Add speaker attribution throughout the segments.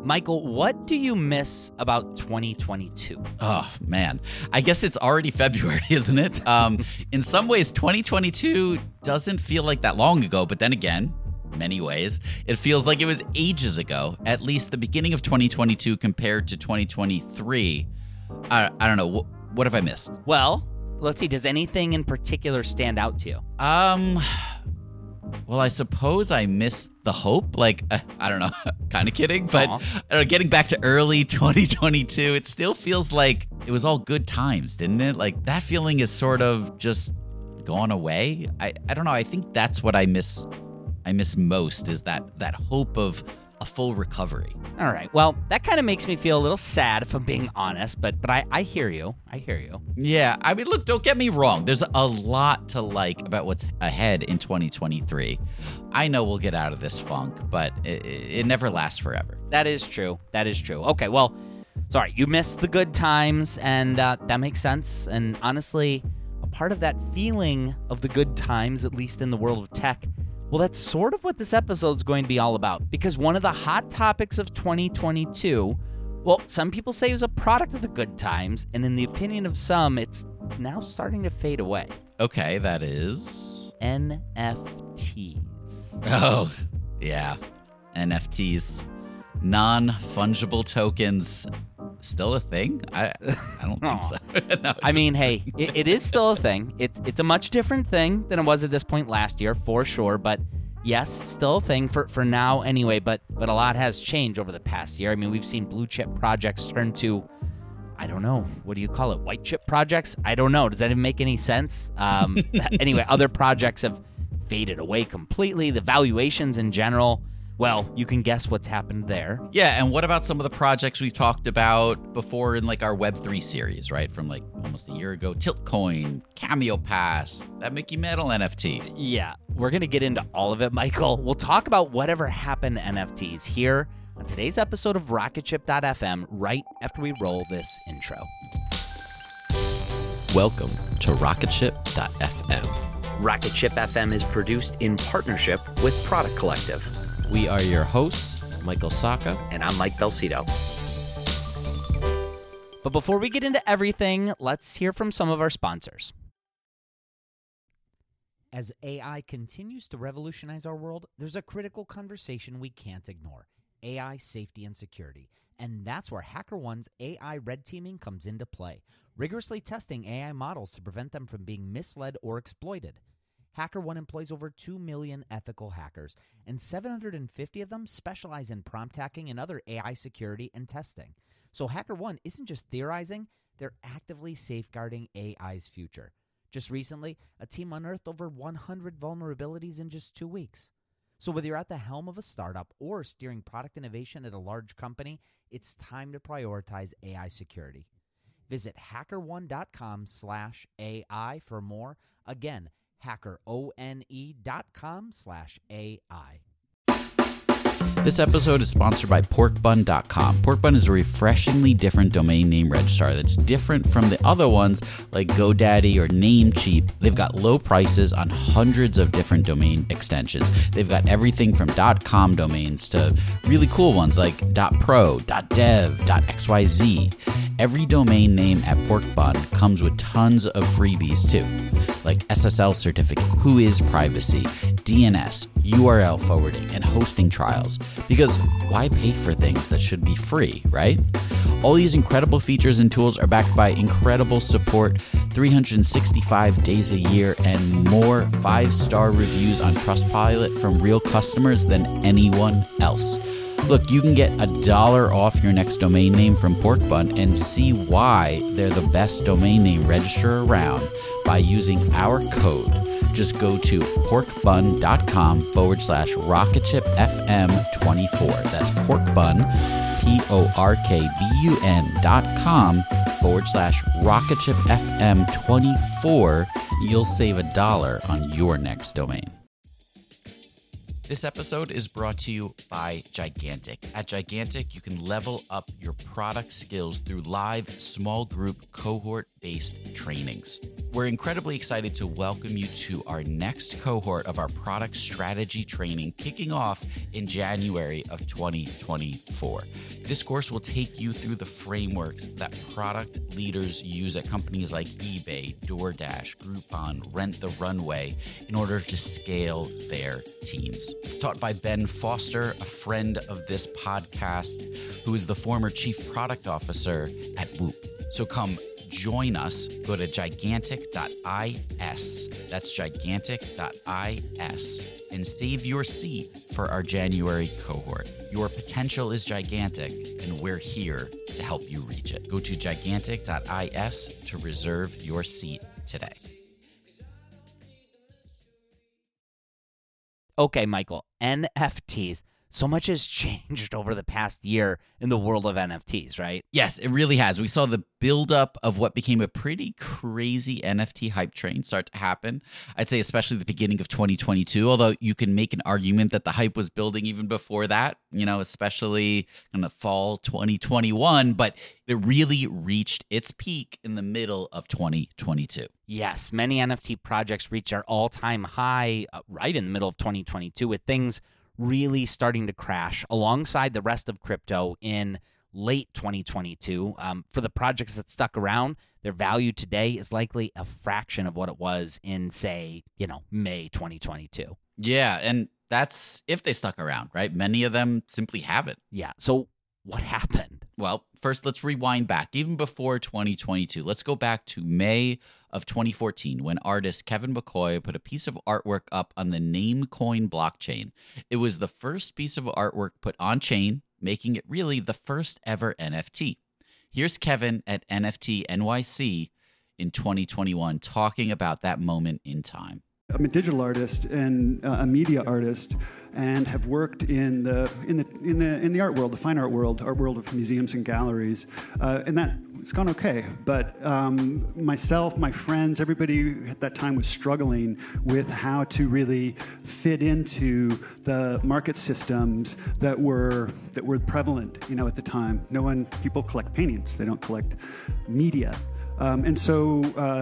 Speaker 1: Michael, what do you miss about 2022?
Speaker 2: Oh, man. I guess it's already February, isn't it? In some ways, 2022 doesn't feel like that long ago, but then again, many ways, it feels like it was ages ago, at least the beginning of 2022 compared to 2023. I don't know. What have I missed?
Speaker 1: Well, let's see. Does anything in particular stand out to you?
Speaker 2: Well, I suppose I missed the hope. Like, I don't know, kind of kidding, but I don't know, getting back to early 2022, it still feels like it was all good times, didn't it? Like, that feeling is sort of just gone away. I don't know. I think that's what I miss most is that hope of a full recovery.
Speaker 1: All right. Well, that kind of makes me feel a little sad if I'm being honest, but I hear you.
Speaker 2: Yeah. I mean, look, don't get me wrong. There's a lot to like about what's ahead in 2023. I know we'll get out of this funk, but it never lasts forever.
Speaker 1: That is true. Okay. Well, sorry, you missed the good times, and that makes sense. And honestly, a part of that feeling of the good times, at least in the world of tech, well, that's sort of what this episode's going to be all about, because one of the hot topics of 2022, well, some people say it was a product of the good times, and in the opinion of some, it's now starting to fade away.
Speaker 2: Okay, that is?
Speaker 1: NFTs.
Speaker 2: Oh, yeah. NFTs. Non-fungible tokens. Still a thing? I don't think so. No,
Speaker 1: I mean, hey, it is still a thing. It's a much different thing than it was at this point last year, for sure. But yes, still a thing for now anyway. But a lot has changed over the past year. I mean, we've seen blue chip projects turn to, I don't know, what do you call it? White chip projects? I don't know. Does that even make any sense? Anyway, other projects have faded away completely. The valuations in general, well, you can guess what's happened there.
Speaker 2: Yeah, and what about some of the projects we've talked about before in like our Web3 series, right? From like almost a year ago, Tiltcoin, Cameo Pass, that Mickey Mantle NFT.
Speaker 1: Yeah, we're going to get into all of it, Michael. We'll talk about whatever happened to NFTs here on today's episode of Rocketship.fm right after we roll this intro.
Speaker 3: Welcome to Rocketship.fm.
Speaker 1: Rocketship FM is produced in partnership with Product Collective.
Speaker 3: We are your hosts, Michael Sacca.
Speaker 1: And I'm Mike Belsito. But before we get into everything, let's hear from some of our sponsors. As AI continues to revolutionize our world, there's a critical conversation we can't ignore: AI safety and security. And that's where HackerOne's AI red teaming comes into play, rigorously testing AI models to prevent them from being misled or exploited. HackerOne employs over 2 million ethical hackers, and 750 of them specialize in prompt hacking and other AI security and testing. So HackerOne isn't just theorizing, they're actively safeguarding AI's future. Just recently, a team unearthed over 100 vulnerabilities in just 2 weeks. So whether you're at the helm of a startup or steering product innovation at a large company, it's time to prioritize AI security. Visit hackerone.com/AI for more. Again, hackerone.com/AI.
Speaker 2: This episode is sponsored by porkbun.com. Porkbun is a refreshingly different domain name registrar that's different from the other ones like GoDaddy or Namecheap. They've got low prices on hundreds of different domain extensions. They've got everything from .com domains to really cool ones like .pro, .dev, .xyz. Every domain name at Porkbun comes with tons of freebies too, like SSL certificate, Whois privacy, DNS, URL forwarding, and hosting trials. Because why pay for things that should be free, right? All these incredible features and tools are backed by incredible support, 365 days a year, and more 5-star reviews on Trustpilot from real customers than anyone else. Look, you can get $1 off your next domain name from Porkbun and see why they're the best domain name registrar around by using our code. Just go to porkbun.com/rocketshipfm24. That's porkbun, porkbun.com/rocketshipfm24. You'll save $1 on your next domain. This episode is brought to you by Gigantic. At Gigantic, you can level up your product skills through live small group cohort based trainings. We're incredibly excited to welcome you to our next cohort of our product strategy training kicking off in January of 2024. This course will take you through the frameworks that product leaders use at companies like eBay, DoorDash, Groupon, Rent the Runway in order to scale their teams. It's taught by Ben Foster, a friend of this podcast, who is the former chief product officer at Whoop. So come join us. Go to gigantic.is. That's gigantic.is and save your seat for our January cohort. Your potential is gigantic, and we're here to help you reach it. Go to gigantic.is to reserve your seat today.
Speaker 1: Okay, Michael, NFTs. So much has changed over the past year in the world of NFTs, right?
Speaker 2: Yes, it really has. We saw the buildup of what became a pretty crazy NFT hype train start to happen. I'd say especially the beginning of 2022, although you can make an argument that the hype was building even before that, especially in the fall 2021, but it really reached its peak in the middle of 2022.
Speaker 1: Yes, many NFT projects reached their all-time high right in the middle of 2022 with things really starting to crash alongside the rest of crypto in late 2022. For the projects that stuck around, their value today is likely a fraction of what it was in, say, May 2022.
Speaker 2: Yeah, and that's if they stuck around, right? Many of them simply haven't.
Speaker 1: Yeah, so what happened?
Speaker 2: Well, first, let's rewind back. Even before 2022, let's go back to May of 2014 when artist Kevin McCoy put a piece of artwork up on the Namecoin blockchain. It was the first piece of artwork put on chain, making it really the first ever NFT. Here's Kevin at NFT NYC in 2021 talking about that moment in time.
Speaker 4: I'm a digital artist and a media artist, and have worked in the art world, the fine art world of museums and galleries, and that it's gone okay. But myself, my friends, everybody at that time was struggling with how to really fit into the market systems that were prevalent, at the time. People collect paintings; they don't collect media. And so,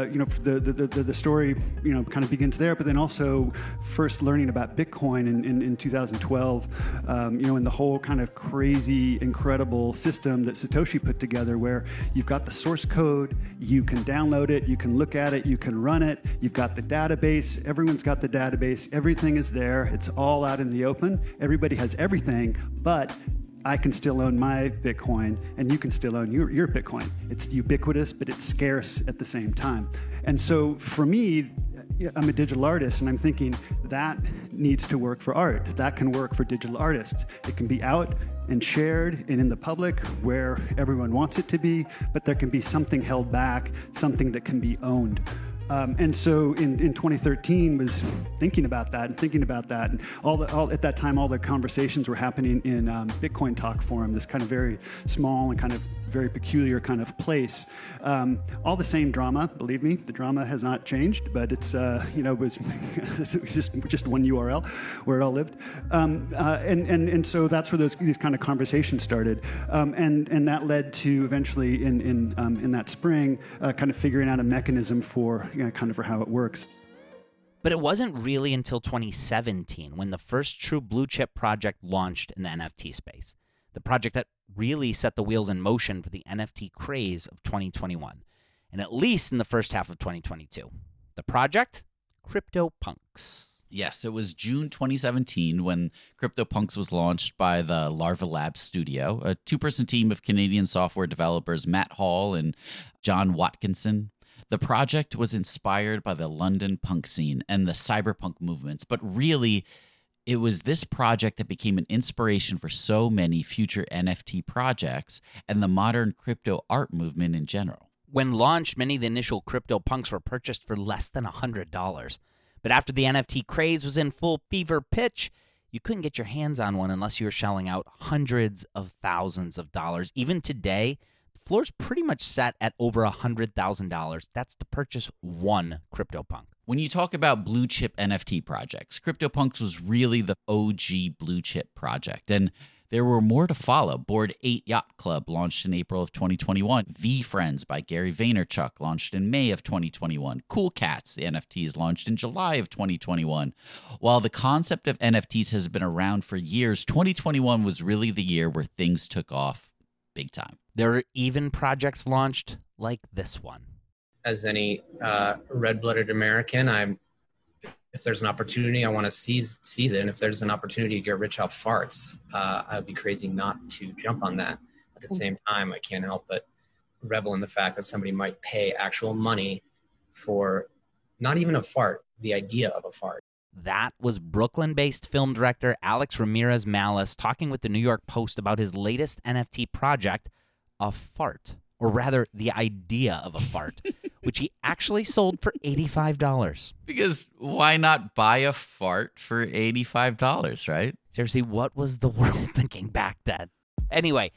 Speaker 4: the story, kind of begins there, but then also first learning about Bitcoin in 2012, and the whole kind of crazy, incredible system that Satoshi put together where you've got the source code, you can download it, you can look at it, you can run it, you've got the database, everyone's got the database, everything is there, it's all out in the open, everybody has everything, but I can still own my Bitcoin, and you can still own your Bitcoin. It's ubiquitous, but it's scarce at the same time. And so for me, I'm a digital artist, and I'm thinking that needs to work for art. That can work for digital artists. It can be out and shared and in the public where everyone wants it to be, but there can be something held back, something that can be owned. And so in 2013 was thinking about that, and all at that time all the conversations were happening in Bitcoin Talk Forum, this kind of very small and kind of very peculiar kind of place. All the same drama, believe me, the drama has not changed, but it's was just one URL where it all lived, and so that's where these kind of conversations started, and that led to eventually in that spring kind of figuring out a mechanism for for how it works.
Speaker 1: But it wasn't really until 2017 when the first true blue chip project launched in the NFT space. The project that really set the wheels in motion for the NFT craze of 2021, and at least in the first half of 2022. The project? CryptoPunks.
Speaker 2: Yes, it was June 2017 when CryptoPunks was launched by the Larva Labs studio, a two-person team of Canadian software developers Matt Hall and John Watkinson. The project was inspired by the London punk scene and the cyberpunk movements, but really, it was this project that became an inspiration for so many future NFT projects and the modern crypto art movement in general.
Speaker 1: When launched, many of the initial CryptoPunks were purchased for less than $100. But after the NFT craze was in full fever pitch, you couldn't get your hands on one unless you were shelling out hundreds of thousands of dollars. Even today, the floor's pretty much set at over $100,000. That's to purchase one CryptoPunk.
Speaker 2: When you talk about blue chip NFT projects, CryptoPunks was really the OG blue chip project. And There were more to follow. Bored 8 Yacht Club launched in April of 2021. VeeFriends by Gary Vaynerchuk launched in May of 2021. Cool Cats, the NFTs, launched in July of 2021. While the concept of NFTs has been around for years, 2021 was really the year where things took off big time.
Speaker 1: There are even projects launched like this one.
Speaker 5: As any red-blooded American, if there's an opportunity, I want to seize it. And if there's an opportunity to get rich off farts, I'd be crazy not to jump on that. At the same time, I can't help but revel in the fact that somebody might pay actual money for not even a fart, the idea of a fart.
Speaker 1: That was Brooklyn-based film director Alex Ramirez Malice talking with the New York Post about his latest NFT project, a fart. Or rather, the idea of a fart, which he actually sold for $85.
Speaker 2: Because why not buy a fart for $85, right?
Speaker 1: Seriously, what was the world thinking back then? Anyway,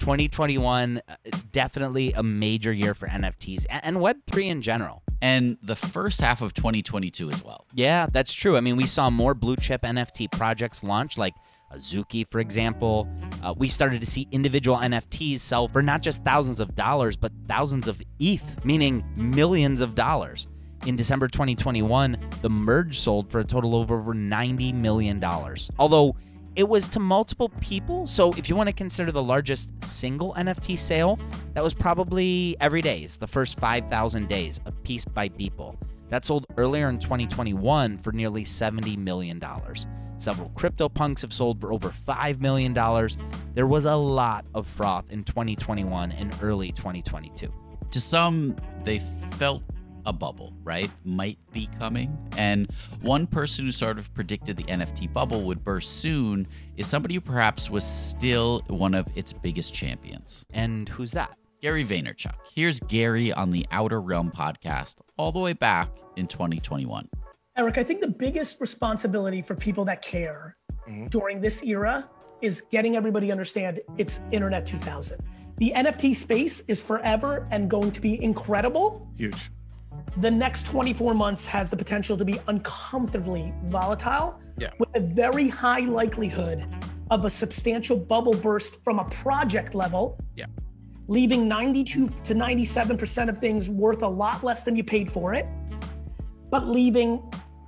Speaker 1: 2021, definitely a major year for NFTs and Web3 in general.
Speaker 2: And the first half of 2022 as well.
Speaker 1: Yeah, that's true. I mean, we saw more blue chip NFT projects launch, like Azuki, for example. We started to see individual NFTs sell for not just thousands of dollars, but thousands of ETH, meaning millions of dollars. In December 2021, the merge sold for a total of over $90 million. Although it was to multiple people, so if you want to consider the largest single NFT sale, that was probably Everyday's, the first 5,000 days, a piece by Beeple. That sold earlier in 2021 for nearly $70 million. Several CryptoPunks have sold for over $5 million. There was a lot of froth in 2021 and early 2022.
Speaker 2: To some, they felt a bubble, right? Might be coming. And one person who sort of predicted the NFT bubble would burst soon is somebody who perhaps was still one of its biggest champions.
Speaker 1: And who's that?
Speaker 2: Gary Vaynerchuk. Here's Gary on the Outer Realm podcast all the way back in 2021.
Speaker 6: Eric, I think the biggest responsibility for people that care during this era is getting everybody to understand it's Internet 2000. The NFT space is forever and going to be incredible.
Speaker 7: Huge.
Speaker 6: The next 24 months has the potential to be uncomfortably volatile with a very high likelihood of a substantial bubble burst from a project level, leaving 92 to 97% of things worth a lot less than you paid for it, but leaving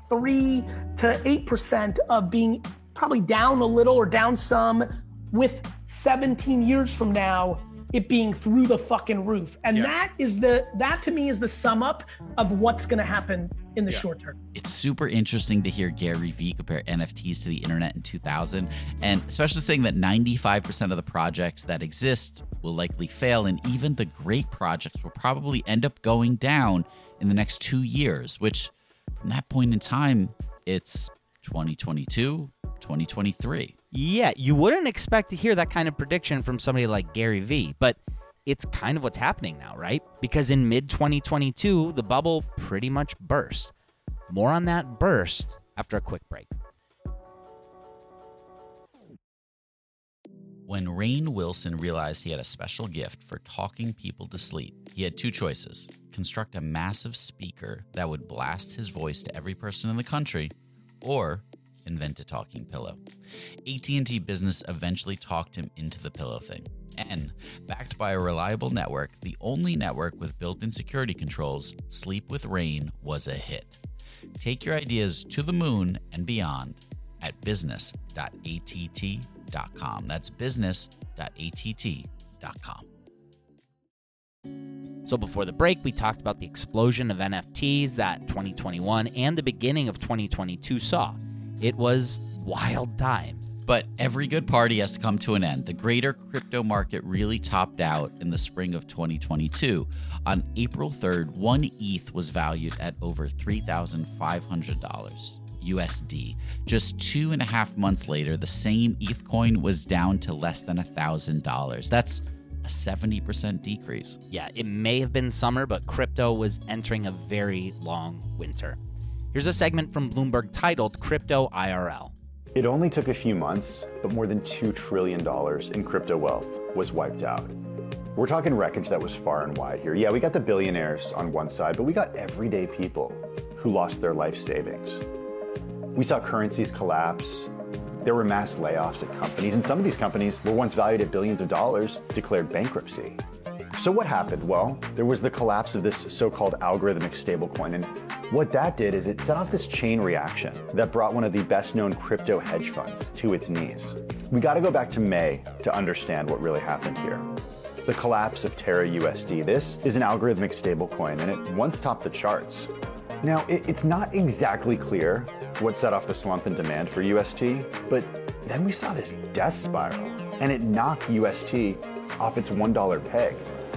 Speaker 6: 3 to 8% of being probably down a little or down some, with 17 years from now, it being through the fucking roof. And that to me is the sum up of what's going to happen in the short term.
Speaker 2: It's super interesting to hear Gary Vee compare NFTs to the internet in 2000, and especially saying that 95% of the projects that exist will likely fail, and even the great projects will probably end up going down in the next 2 years, which from that point in time, it's 2022, 2023.
Speaker 1: Yeah, you wouldn't expect to hear that kind of prediction from somebody like Gary Vee, but it's kind of what's happening now, right? Because in mid-2022, the bubble pretty much burst. More on that burst after a quick break.
Speaker 2: When Rainn Wilson realized he had a special gift for talking people to sleep, he had two choices: construct a massive speaker that would blast his voice to every person in the country, or invent a talking pillow. AT&T Business eventually talked him into the pillow thing. And, backed by a reliable network, the only network with built-in security controls, Sleep with Rainn was a hit. Take your ideas to the moon and beyond at business.att.com. That's business.att.com.
Speaker 1: So before the break, we talked about the explosion of NFTs that 2021 and the beginning of 2022 saw. It was wild times.
Speaker 2: But every good party has to come to an end. The greater crypto market really topped out in the spring of 2022. On April 3rd, one ETH was valued at over $3,500 USD. Just 2.5 months later, the same ETH coin was down to less than $1,000. That's a 70% decrease.
Speaker 1: Yeah, it may have been summer, but crypto was entering a very long winter. Here's a segment from Bloomberg titled Crypto IRL.
Speaker 8: It only took a few months, but more than $2 trillion in crypto wealth was wiped out. We're talking wreckage that was far and wide here. Yeah, we got the billionaires on one side, but we got everyday people who lost their life savings. We saw currencies collapse, There were mass layoffs at companies, and some of these companies were once valued at billions of dollars, declared bankruptcy. So what happened? Well, there was the collapse of this so-called algorithmic stablecoin, and what that did is it set off this chain reaction that brought one of the best-known crypto hedge funds to its knees. We got to go back to May to understand what really happened here. The collapse of Terra USD. This is an algorithmic stablecoin, and it once topped the charts. Now, it's not exactly clear what set off the slump in demand for UST, but then we saw this death spiral, and it knocked UST off its $1 peg.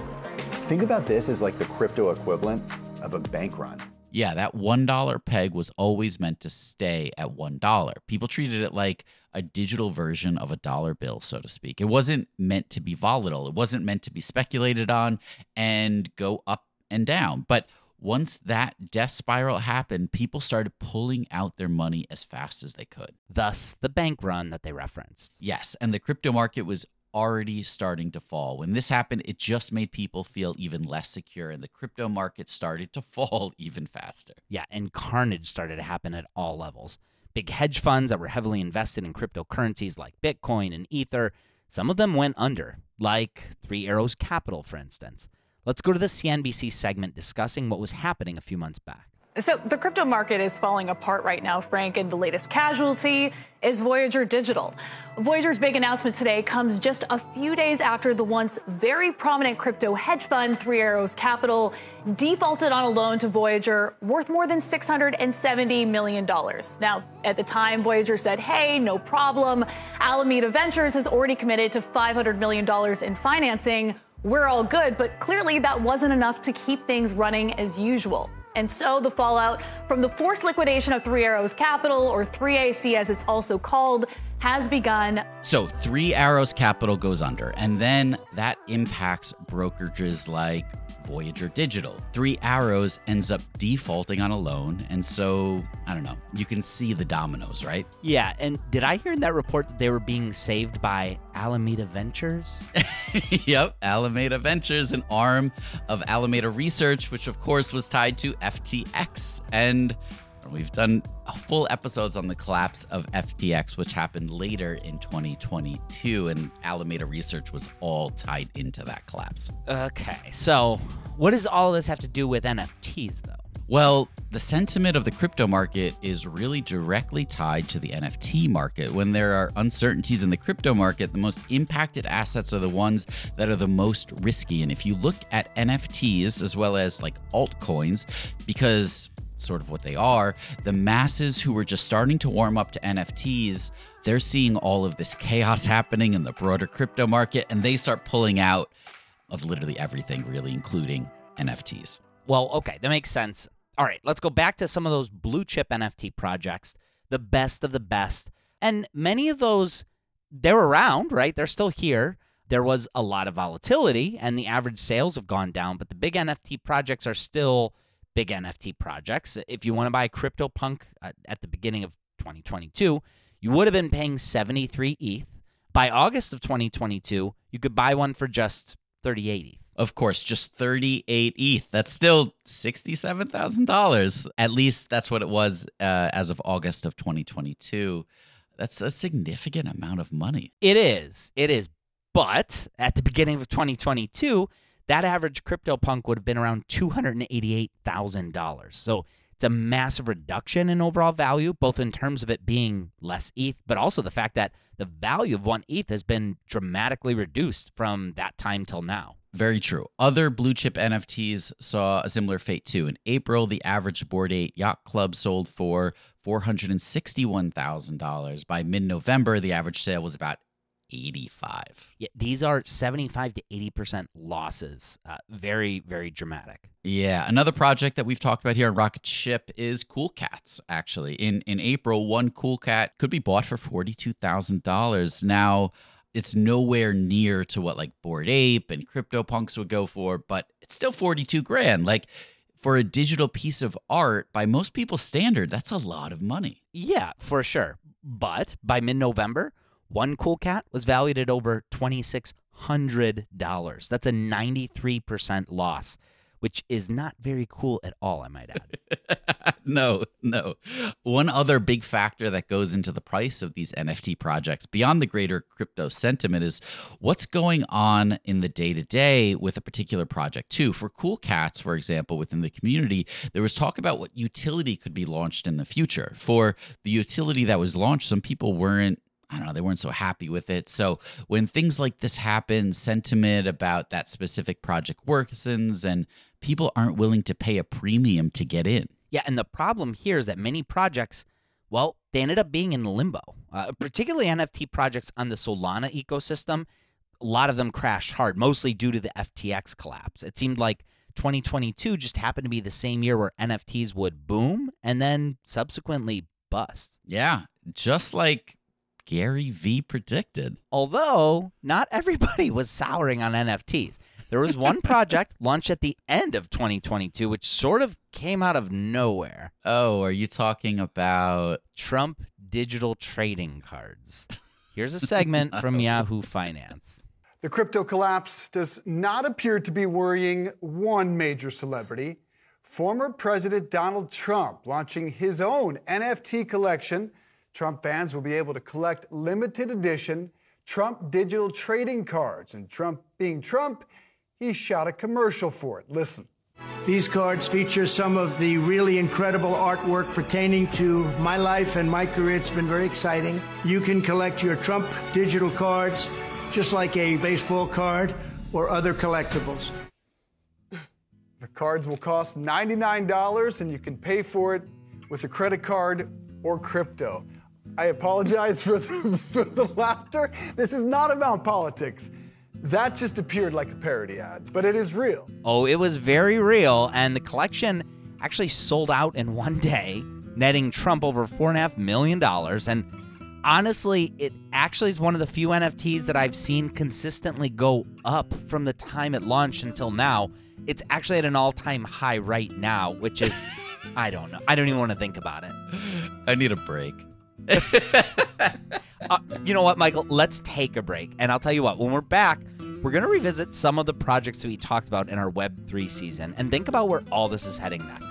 Speaker 8: Think about this as like the crypto equivalent of a bank run.
Speaker 2: Yeah, that $1 peg was always meant to stay at $1. People treated it like a digital version of a dollar bill, so to speak. It wasn't meant to be volatile. It wasn't meant to be speculated on and go up and down. But once that death spiral happened, people started pulling out their money as fast as they could.
Speaker 1: Thus, the bank run that they referenced.
Speaker 2: Yes, and the crypto market was already starting to fall. When this happened, it just made people feel even less secure, and the crypto market started to fall even faster.
Speaker 1: Yeah, and carnage started to happen at all levels. Big hedge funds that were heavily invested in cryptocurrencies like Bitcoin and Ether, some of them went under, like Three Arrows Capital, for instance. Let's go to the CNBC segment discussing what was happening a few months back.
Speaker 7: So the crypto market is falling apart right now, Frank, and the latest casualty is Voyager Digital. Voyager's big announcement today comes just a few days after the once very prominent crypto hedge fund, Three Arrows Capital, defaulted on a loan to Voyager worth more than $670 million. Now, at the time, Voyager said, hey, no problem. Alameda Ventures has already committed to $500 million in financing. We're all good, but clearly that wasn't enough to keep things running as usual. And so the fallout from the forced liquidation of Three Arrows Capital, or 3AC as it's also called, has begun.
Speaker 2: So Three Arrows Capital goes under, and then that impacts brokerages like Voyager Digital. Three Arrows ends up defaulting on a loan, and so, I don't know, you can see the dominoes, right?
Speaker 1: Yeah, and did I hear in that report that they were being saved by Alameda Ventures?
Speaker 2: Yep, Alameda Ventures, an arm of Alameda Research, which of course was tied to FTX. And we've done full episodes on the collapse of FTX, which happened later in 2022, and Alameda Research was all tied into that collapse.
Speaker 1: Okay, so what does all this have to do with NFTs, though?
Speaker 2: Well, the sentiment of the crypto market is really directly tied to the NFT market. When there are uncertainties in the crypto market, the most impacted assets are the ones that are the most risky. And if you look at NFTs as well as like altcoins, because sort of what they are, the masses who were just starting to warm up to NFTs, they're seeing all of this chaos happening in the broader crypto market, and they start pulling out of literally everything, really, including NFTs.
Speaker 1: Well, okay, that makes sense. All right, let's go back to some of those blue chip NFT projects, the best of the best. And many of those, they're around, right? They're still here. There was a lot of volatility, and the average sales have gone down, but the big NFT projects are still big NFT projects. If you want to buy CryptoPunk at the beginning of 2022, you would have been paying 73 ETH. By August of 2022, you could buy one for just 38 ETH.
Speaker 2: Of course, just 38 ETH. That's still $67,000. At least that's what it was as of August of 2022. That's a significant amount of money.
Speaker 1: It is. But at the beginning of 2022, that average CryptoPunk would have been around $288,000. So it's a massive reduction in overall value, both in terms of it being less ETH, but also the fact that the value of one ETH has been dramatically reduced from that time till now.
Speaker 2: Very true. Other blue chip NFTs saw a similar fate too. In April, the average Bored Ape Yacht Club sold for $461,000. By mid-November, the average sale was about 85.
Speaker 1: Yeah, these are 75 to 80% losses. Very, very dramatic.
Speaker 2: Yeah, another project that we've talked about here on Rocket Ship is Cool Cats, actually. In April, one Cool Cat could be bought for $42,000. Now, it's nowhere near to what like Bored Ape and CryptoPunks would go for, but it's still $42,000. Like, for a digital piece of art, by most people's standard, that's a lot of money.
Speaker 1: Yeah, for sure. But by mid-November, one Cool Cat was valued at over $2,600. That's a 93% loss, which is not very cool at all, I might add.
Speaker 2: No. One other big factor that goes into the price of these NFT projects beyond the greater crypto sentiment is what's going on in the day-to-day with a particular project too. For Cool Cats, for example, within the community, there was talk about what utility could be launched in the future. For the utility that was launched, some people they weren't so happy with it. So when things like this happen, sentiment about that specific project worsens and people aren't willing to pay a premium to get in.
Speaker 1: Yeah, and the problem here is that many projects, well, they ended up being in limbo, particularly NFT projects on the Solana ecosystem. A lot of them crashed hard, mostly due to the FTX collapse. It seemed like 2022 just happened to be the same year where NFTs would boom and then subsequently bust.
Speaker 2: Yeah, just like Gary Vee predicted.
Speaker 1: Although not everybody was souring on NFTs. There was one project launched at the end of 2022, which sort of came out of nowhere.
Speaker 2: Oh, are you talking about
Speaker 1: Trump digital trading cards? Here's a segment from Yahoo Finance.
Speaker 9: The crypto collapse does not appear to be worrying one major celebrity. Former President Donald Trump launching his own NFT collection. Trump fans will be able to collect limited edition Trump digital trading cards. And Trump being Trump, he shot a commercial for it. Listen.
Speaker 10: These cards feature some of the really incredible artwork pertaining to my life and my career. It's been very exciting. You can collect your Trump digital cards just like a baseball card or other collectibles.
Speaker 9: The cards will cost $99 and you can pay for it with a credit card or crypto. I apologize for the laughter. This is not about politics. That just appeared like a parody ad, but it is real.
Speaker 1: Oh, it was very real, and the collection actually sold out in one day, netting Trump over $4.5 million. And honestly, it actually is one of the few NFTs that I've seen consistently go up from the time it launched until now. It's actually at an all-time high right now, which is, I don't know. I don't even want to think about it.
Speaker 2: I need a break.
Speaker 1: You know what, Michael? Let's take a break. And I'll tell you what, when we're back, we're going to revisit some of the projects that we talked about in our Web3 season and think about where all this is heading next.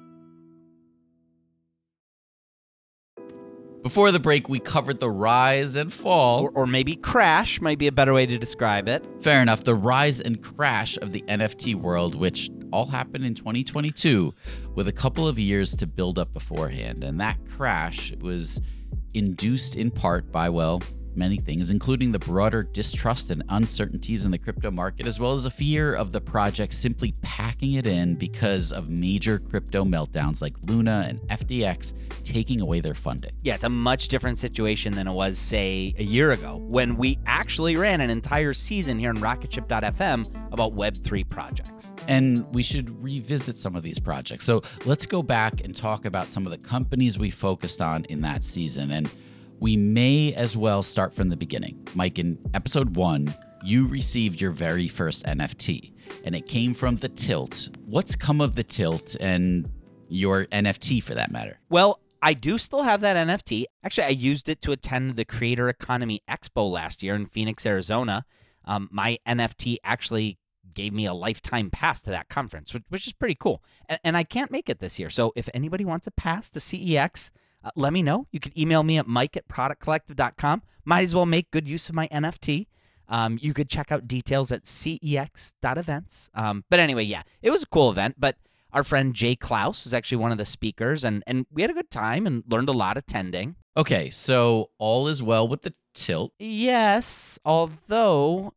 Speaker 2: Before the break, we covered the rise and fall.
Speaker 1: Or maybe crash might be a better way to describe it.
Speaker 2: Fair enough. The rise and crash of the NFT world, which all happened in 2022 with a couple of years to build up beforehand. And that crash was induced in part by, well, many things, including the broader distrust and uncertainties in the crypto market, as well as a fear of the project simply packing it in because of major crypto meltdowns like Luna and FTX taking away their funding.
Speaker 1: Yeah, it's a much different situation than it was, say, a year ago, when we actually ran an entire season here on Rocketship.fm about Web3 projects.
Speaker 2: And we should revisit some of these projects. So let's go back and talk about some of the companies we focused on in that season. And we may as well start from the beginning. Mike, in episode 1, you received your very first NFT, and it came from The Tilt. What's come of The Tilt and your NFT for that matter?
Speaker 1: Well, I do still have that NFT. Actually, I used it to attend the Creator Economy Expo last year in Phoenix, Arizona. My NFT actually gave me a lifetime pass to that conference, which is pretty cool. And I can't make it this year. So if anybody wants a pass to CEX, let me know. You can email me at mike@productcollective.com. Might as well make good use of my NFT. You could check out details at cex.events. But anyway, yeah, it was a cool event. But our friend Jay Klaus was actually one of the speakers, and we had a good time and learned a lot attending.
Speaker 2: Okay, so all is well with The Tilt.
Speaker 1: Yes, although,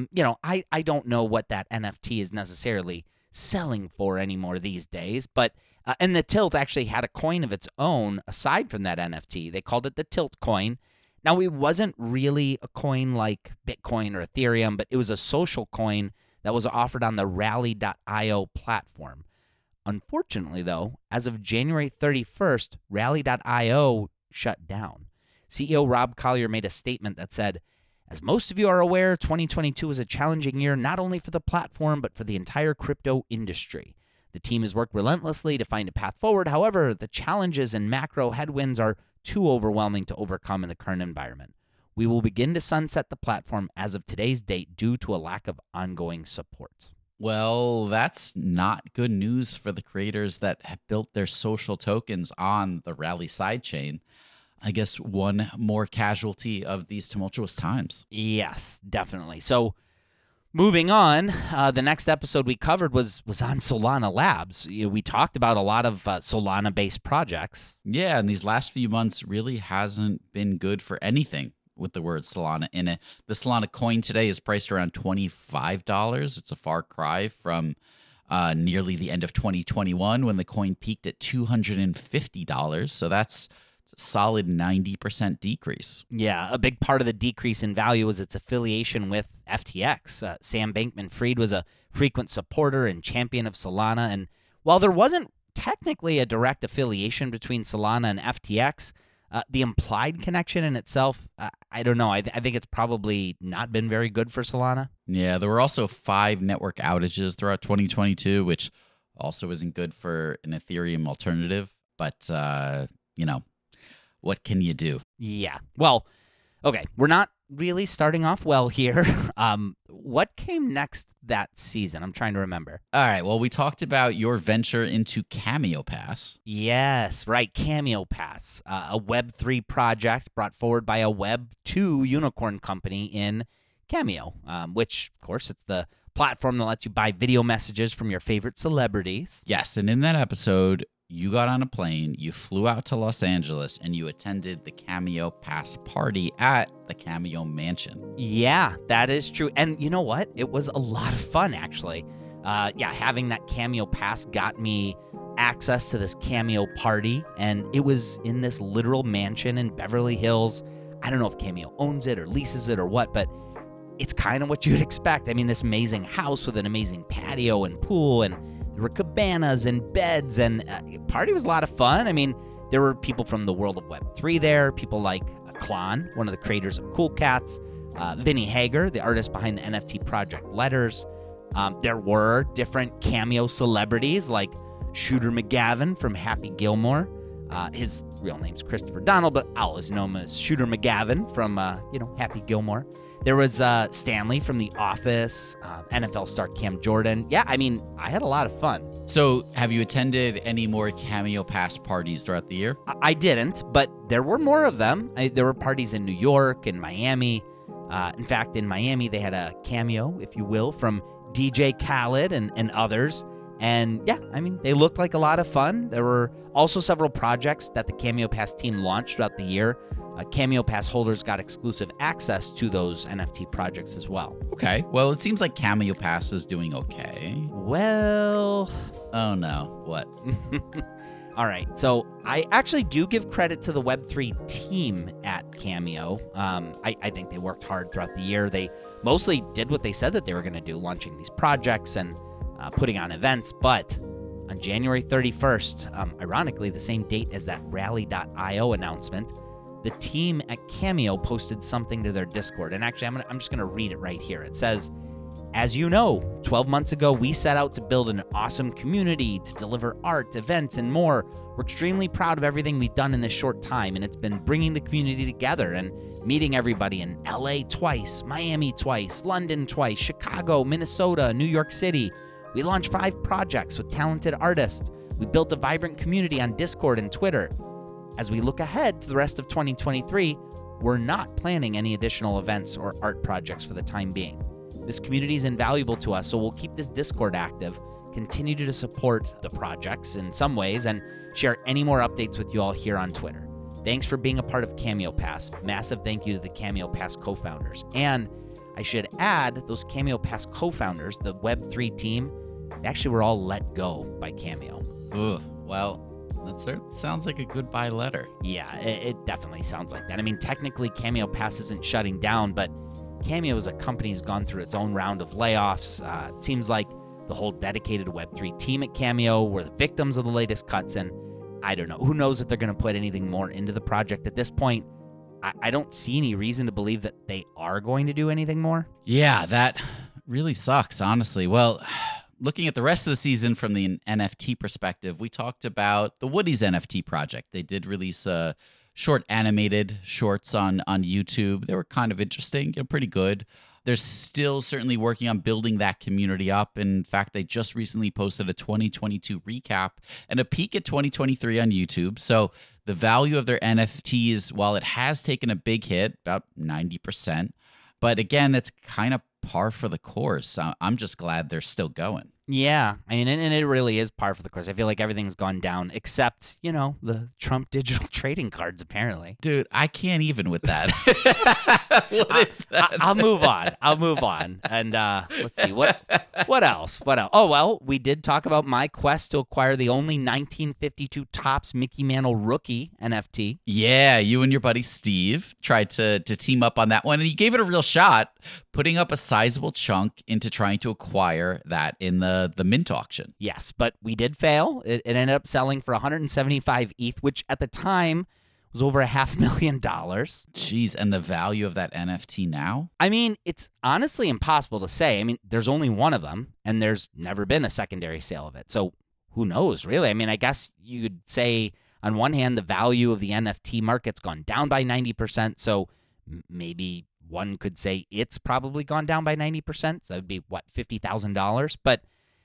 Speaker 1: I don't know what that NFT is necessarily selling for anymore these days, but and The Tilt actually had a coin of its own aside from that NFT. They called it the Tilt coin. Now, it wasn't really a coin like Bitcoin or Ethereum, but it was a social coin that was offered on the Rally.io platform. Unfortunately, though, as of January 31st, Rally.io shut down. CEO Rob Collier made a statement that said, "As most of you are aware, 2022 was a challenging year not only for the platform, but for the entire crypto industry. The team has worked relentlessly to find a path forward. However, the challenges and macro headwinds are too overwhelming to overcome in the current environment. We will begin to sunset the platform as of today's date due to a lack of ongoing support."
Speaker 2: Well, that's not good news for the creators that have built their social tokens on the Rally sidechain. I guess one more casualty of these tumultuous times.
Speaker 1: Yes, definitely. So moving on, the next episode we covered was on Solana Labs. We talked about a lot of Solana-based projects.
Speaker 2: Yeah, and these last few months really hasn't been good for anything with the word Solana in it. The Solana coin today is priced around $25. It's a far cry from nearly the end of 2021 when the coin peaked at $250. So that's a solid 90% decrease.
Speaker 1: Yeah, a big part of the decrease in value was its affiliation with FTX. Sam Bankman-Fried was a frequent supporter and champion of Solana, and while there wasn't technically a direct affiliation between Solana and FTX, the implied connection in itself, I don't know. I think it's probably not been very good for Solana.
Speaker 2: Yeah, there were also 5 network outages throughout 2022, which also isn't good for an Ethereum alternative. But, what can you do?
Speaker 1: Yeah. Well, okay, we're not really starting off well here. What came next that season? I'm trying to remember.
Speaker 2: All right, well, we talked about your venture into Cameo Pass.
Speaker 1: Yes, right, Cameo Pass, a Web3 project brought forward by a Web2 unicorn company in Cameo, which, of course, it's the platform that lets you buy video messages from your favorite celebrities.
Speaker 2: Yes, and in that episode, you got on a plane, you flew out to Los Angeles, and you attended the Cameo Pass party at the Cameo Mansion.
Speaker 1: Yeah, that is true. And you know what? It was a lot of fun, actually. Having that Cameo Pass got me access to this Cameo party, and it was in this literal mansion in Beverly Hills. I don't know if Cameo owns it or leases it or what, but it's kind of what you'd expect. I mean, this amazing house with an amazing patio and pool, and there were cabanas and beds, and party was a lot of fun. I mean, there were people from the world of Web3 there, people like Klon, one of the creators of Cool Cats, Vinny Hager, the artist behind the NFT project Letters. There were different Cameo celebrities like Shooter McGavin from Happy Gilmore. His real name's Christopher Donald, but I'll always know him as Shooter McGavin from, Happy Gilmore. There was Stanley from The Office, NFL star Cam Jordan. Yeah, I mean, I had a lot of fun.
Speaker 2: So have you attended any more Cameo Pass parties throughout the year?
Speaker 1: I didn't, but there were more of them. There were parties in New York and Miami. In fact, in Miami, they had a cameo, if you will, from DJ Khaled and others. And yeah, I mean, they looked like a lot of fun. There were also several projects that the Cameo Pass team launched throughout the year. Cameo Pass holders got exclusive access to those NFT projects as well.
Speaker 2: Okay, well, it seems like Cameo Pass is doing okay.
Speaker 1: Well...
Speaker 2: Oh no, what?
Speaker 1: All right, so I actually do give credit to the Web3 team at Cameo. I think they worked hard throughout the year. They mostly did what they said that they were going to do, launching these projects and putting on events. But on January 31st, ironically, the same date as that Rally.io announcement, the team at Cameo posted something to their Discord. And actually, I'm just going to read it right here. It says, as you know, 12 months ago, we set out to build an awesome community, to deliver art, events, and more. We're extremely proud of everything we've done in this short time, and it's been bringing the community together and meeting everybody in LA twice, Miami twice, London twice, Chicago, Minnesota, New York City. We launched 5 projects with talented artists. We built a vibrant community on Discord and Twitter. As we look ahead to the rest of 2023, we're not planning any additional events or art projects for the time being. This community is invaluable to us, so we'll keep this Discord active, continue to support the projects in some ways, and share any more updates with you all here on Twitter. Thanks for being a part of Cameo Pass. Massive thank you to the Cameo Pass co-founders. And I should add, those Cameo Pass co-founders, the Web3 team, they actually were all let go by Cameo.
Speaker 2: Ugh, well... that sounds like a goodbye letter.
Speaker 1: Yeah, it definitely sounds like that. I mean, technically, Cameo Pass isn't shutting down, but Cameo as a company has gone through its own round of layoffs. It seems like the whole dedicated Web3 team at Cameo were the victims of the latest cuts, and I don't know. Who knows if they're going to put anything more into the project at this point? I don't see any reason to believe that they are going to do anything more.
Speaker 2: Yeah, that really sucks, honestly. Well... looking at the rest of the season from the NFT perspective, we talked about the Woody's NFT project. They did release short animated shorts on YouTube. They were kind of interesting, pretty good. they're still certainly working on building that community up. In fact, they just recently posted a 2022 recap and a peek at 2023 on YouTube. So the value of their NFTs, while it has taken a big hit, about 90%, but again, that's kind of par for the course. I'm just glad they're still going.
Speaker 1: Yeah, I mean, and it really is par for the course. I feel like everything's gone down except, the Trump digital trading cards, apparently.
Speaker 2: Dude, I can't even with that. What is that?
Speaker 1: I'll move on. And let's see, what else? Oh, well, we did talk about my quest to acquire the only 1952 Topps Mickey Mantle rookie NFT.
Speaker 2: Yeah, you and your buddy Steve tried to team up on that one, and you gave it a real shot, putting up a sizable chunk into trying to acquire that in the mint auction.
Speaker 1: Yes, but we did fail. It ended up selling for 175 ETH, which at the time was over $500,000.
Speaker 2: Jeez, and the value of that NFT now?
Speaker 1: I mean, it's honestly impossible to say. I mean, there's only one of them, and there's never been a secondary sale of it. So who knows, really? I mean, I guess you could say, on one hand, the value of the NFT market's gone down by 90%, so maybe one could say it's probably gone down by 90%. So that would be, $50,000? But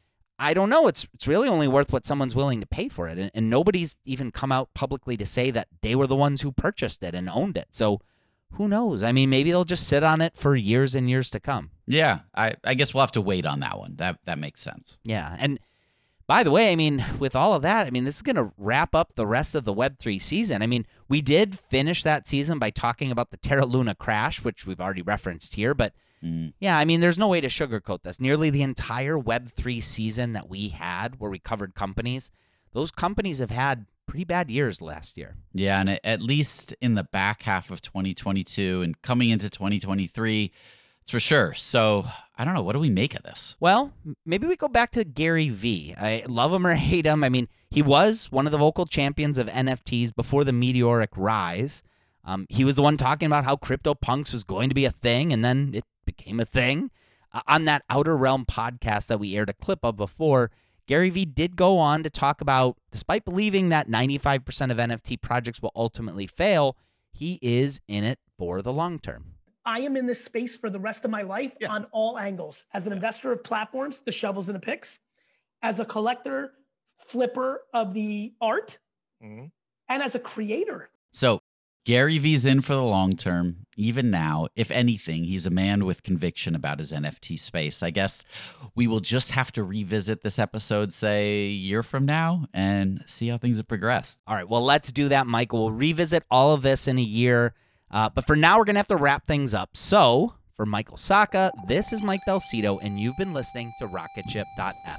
Speaker 1: I don't know. It's really only worth what someone's willing to pay for it. And nobody's even come out publicly to say that they were the ones who purchased it and owned it. So who knows? I mean, maybe they'll just sit on it for years and years to come.
Speaker 2: Yeah, I guess we'll have to wait on that one. That makes sense.
Speaker 1: Yeah. And by the way, I mean, with all of that, I mean, this is going to wrap up the rest of the Web3 season. I mean, we did finish that season by talking about the Terra Luna crash, which we've already referenced here. But yeah, I mean, there's no way to sugarcoat this. Nearly the entire Web3 season that we had where we covered companies, those companies have had pretty bad years last year.
Speaker 2: Yeah, and at least in the back half of 2022 and coming into 2023, it's for sure. So I don't know. What do we make of this?
Speaker 1: Well, maybe we go back to Gary Vee. I love him or hate him. I mean, he was one of the vocal champions of NFTs before the meteoric rise. He was the one talking about how CryptoPunks was going to be a thing, and then it became a thing. On that Outer Realm podcast that we aired a clip of before, Gary Vee did go on to talk about, despite believing that 95% of NFT projects will ultimately fail, he is in it for the long term.
Speaker 6: I am in this space for the rest of my life on all angles. As an investor of platforms, the shovels and the picks, as a collector, flipper of the art, and as a creator.
Speaker 2: So Gary Vee's in for the long term. Even now, if anything, he's a man with conviction about his NFT space. I guess we will just have to revisit this episode, say, a year from now and see how things have progressed.
Speaker 1: All right, well, let's do that, Michael. We'll revisit all of this in a year. But for now, we're going to have to wrap things up. So, for Michael Sacca, this is Mike Belsito, and you've been listening to RocketShip.fm.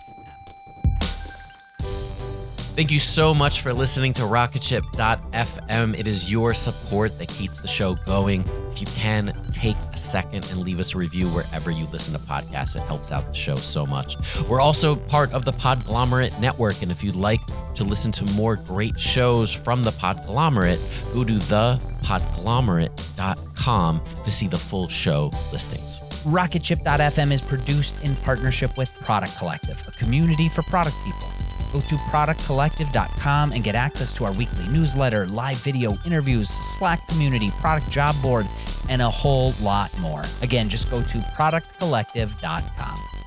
Speaker 3: Thank you so much for listening to RocketShip.fm. It is your support that keeps the show going. If you can, take a second and leave us a review wherever you listen to podcasts. It helps out the show so much. We're also part of the Podglomerate Network, and if you'd like to listen to more great shows from the Podglomerate, go to thepodglomerate.com to see the full show listings.
Speaker 1: RocketShip.fm is produced in partnership with Product Collective, a community for product people. Go to productcollective.com and get access to our weekly newsletter, live video interviews, Slack community, product job board, and a whole lot more. Again, just go to productcollective.com.